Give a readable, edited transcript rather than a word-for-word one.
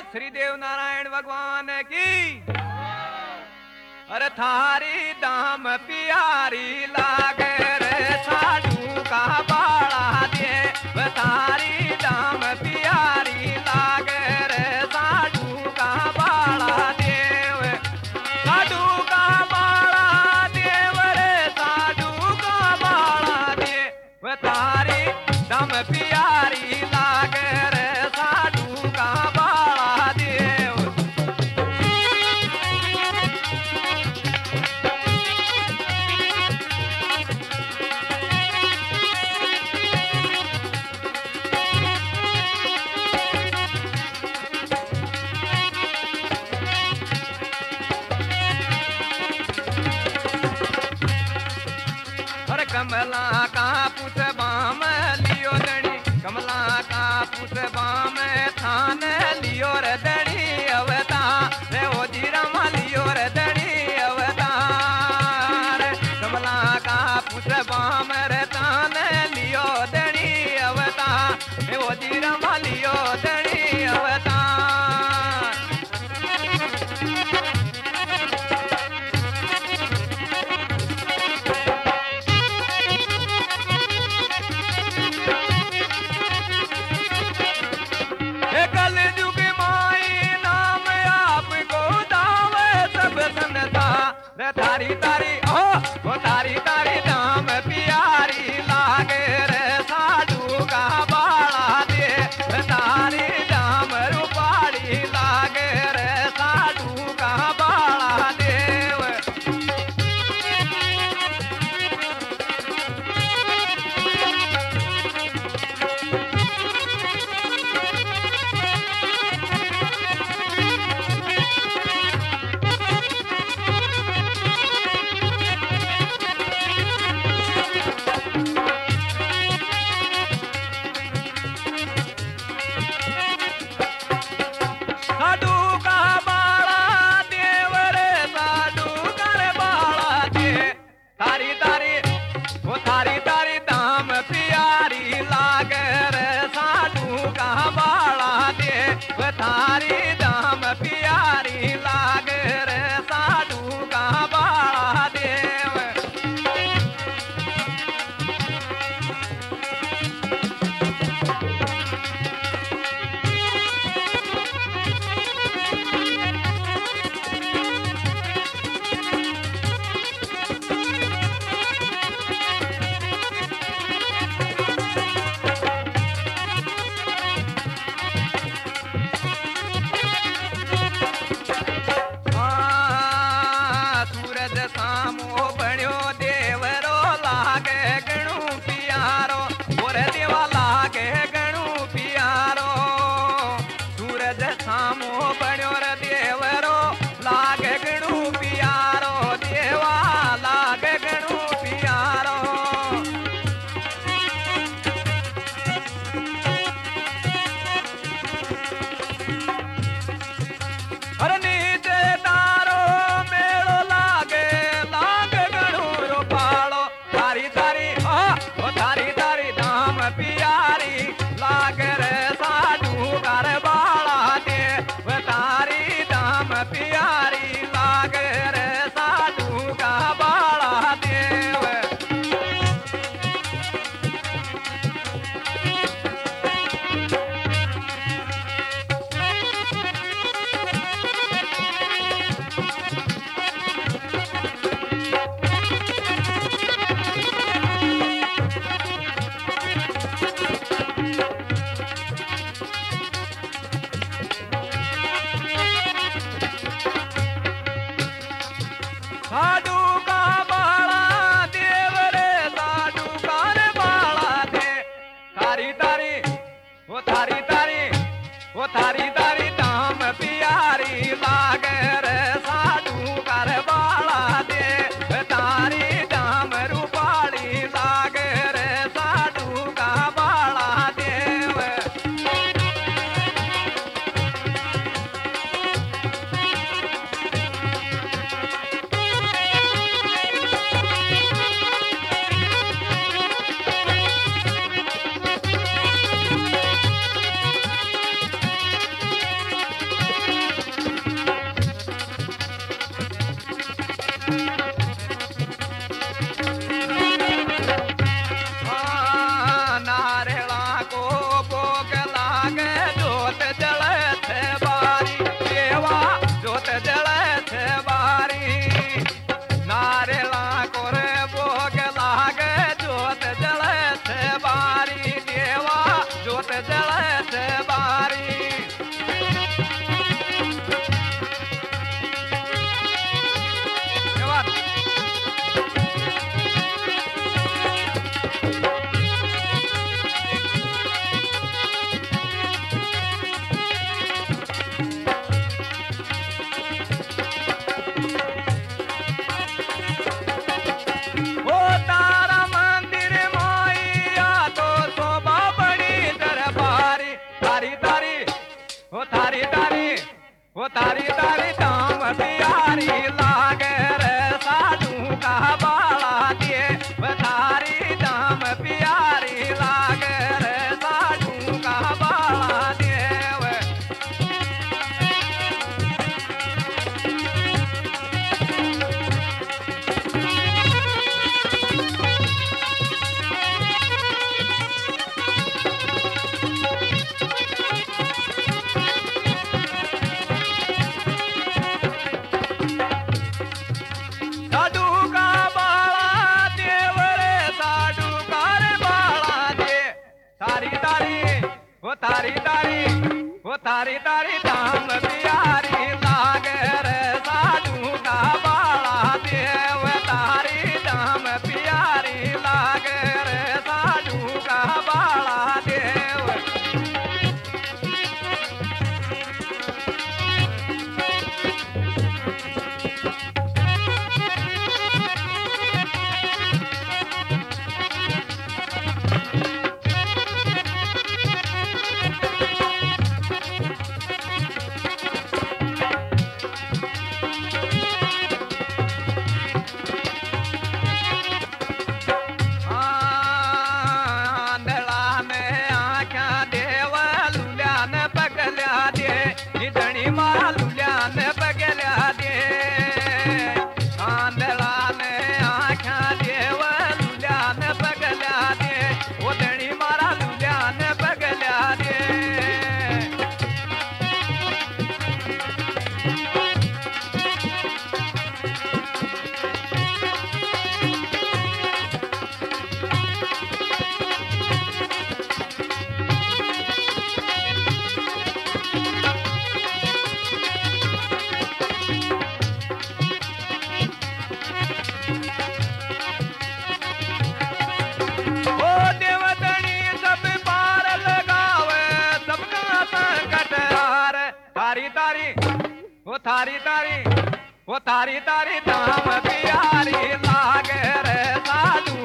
श्री देव नारायण भगवान की। अरे थारी दाम प्यारी लागे रे साधु का बाड़ा देव, थारी दाम प्यारी लागे रे साधु का बाड़ा देव, साधु का बाड़ा देव रे साधु का बाड़ा देव, थारी दाम प्यारी लागे रे साधु का बाड़ा देव। कमला का पुत बाम लियो दणी, कमला का पुत बाम थान लियो रे दणी अवतार रे ओ जीराम लियो रे दणी अवतार, कमला का पुत बाम रे थान लियो दणी अवतार रे ओ जीराम लियो दणी अवतार। थारी तारी ओ तारी तारी दाम प्यारी लागे रे साधु का बाड़ा दे, तारी दाम रूपाड़ी लागे रे साधु का बाड़ा देव। थारी तारी दाम प्यारी लागे रे साधु का बाड़ा दे, थारी दाम प्यारी लागे रे साधु का बाड़ा देव। सामो बण्यो देवरो लागे गणु प्यारो, और देवा लागे गणु प्यारो, सूरज सामो बण्यो रे देवरो लागे गणु प्यारो, देवा लागे गणु प्यारो। अरे नीचे तारो मेलो लागे थारी तारी ओ थारी तारी दाम प्यारी लागे रे साधु कर बाड़ा दे, थारी दाम प्यारी लागे रे साधु का बाड़ा देव। साधु का बाड़ा देव रे साधु का रे बाड़ा दे, थारी तारी वो थारी तारी वो थारी तारी दाम प्यारी लागे रे साधु का रे बाड़ा दे, तारी दाम रूपाड़ी लागे रे साधु का बाड़ा देव। थारी तारी वो थारी तारी धाम प्यारी लागे रे साधु का बाला दे वो थारी धाम प्यारी लागे रे साधु का बाला दे तारी तारी वो तारी तारी धाम प्यारी लागे रे साधु का बाला देव तारी धाम प्यारी लागे रे साधु का बाला देव थारी तारी वो थारी तारी धाम प्यारी लागे रे साधु